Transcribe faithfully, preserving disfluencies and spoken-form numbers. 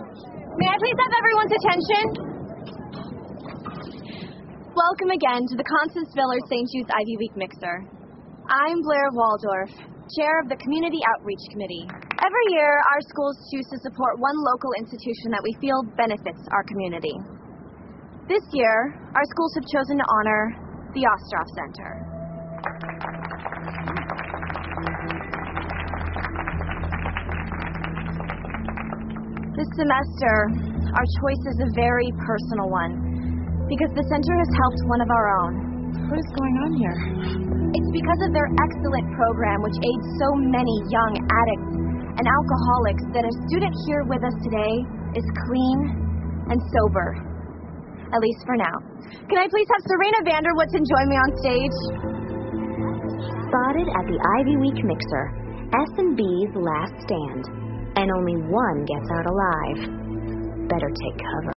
May I please have everyone's attention? Welcome again to the Constance Miller Saint Jude's Ivy Week Mixer. I'm Blair Waldorf, Chair of the Community Outreach Committee. Every year, our schools choose to support one local institution that we feel benefits our community. This year, our schools have chosen to honor the Ostroff Center. This semester, our choice is a very personal one, because the center has helped one of our own. What is going on here? It's because of their excellent program, which aids so many young addicts and alcoholics, that a student here with us today is clean and sober, at least for now. Can I please have Serena Vanderwoodson join me on stage? Spotted at the Ivy Week Mixer, S and B's last stand. And only one gets out alive. Better take cover.